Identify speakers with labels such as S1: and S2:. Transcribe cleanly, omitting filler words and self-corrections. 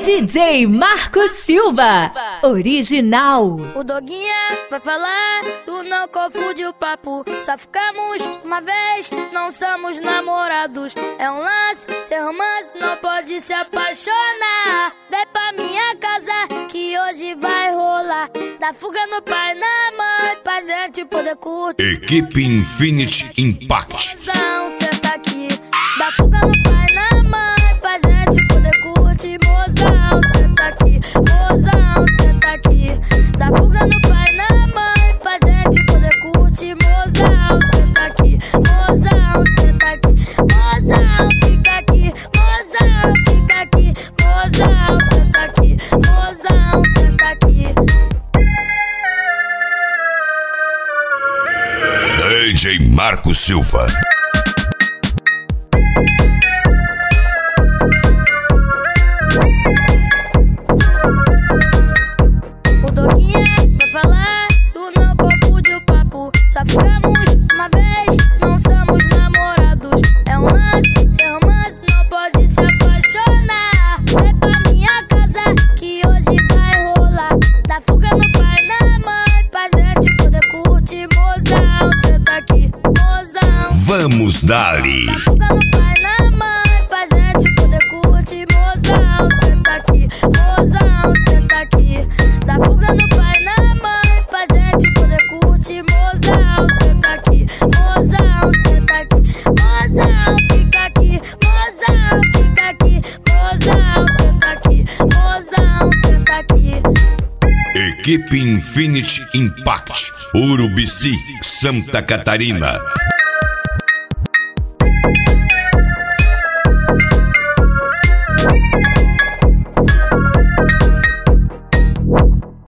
S1: DJ Marco Silva, original.
S2: O Doguinha vai falar, tu não confunde o papo. Só ficamos uma vez, não somos namorados. É um lance, ser romance, não pode se apaixonar. Vem pra minha casa, que hoje vai rolar. Dá fuga no pai, na mãe, pra gente poder curtir.
S3: Equipe Infinity Impact.
S2: Mozão, senta aqui. Dá fuga no pai, na mãe, pra gente poder curtir. Mozão, senta aqui. Mozão, senta aqui. Dá fuga no pai, na mãe, pra gente poder curtir. Mozão, senta aqui. Mozão, senta aqui. Mozão, fica aqui. Mozão, fica aqui. Mozão, senta aqui. Mozão, senta aqui.
S3: DJ Marco Silva.
S2: O Doguinha vai falar, tu não confunde o papo. Só ficamos uma vez, não somos namorados. É um lance, ser romance, não pode se apaixonar. Vem pra minha casa, que hoje vai rolar. Dá fuga no pai, na mãe, pra gente poder curtir. Mozão, senta aqui. Mozão,
S3: Vamos dali.
S2: dá fuga no pai, na mãe, pra gente poder curtir. Mozão, senta aqui. Mozão, senta aqui. Dá fuga no pai, na mãe, pra gente poder curtir. Mozão, senta aqui. Mozão, senta aqui. Mozão, fica aqui. Mozão, fica aqui. Mozão, senta aqui. Mozão, senta aqui.
S3: Equipe Infinity Impact. Urubici, Santa Catarina.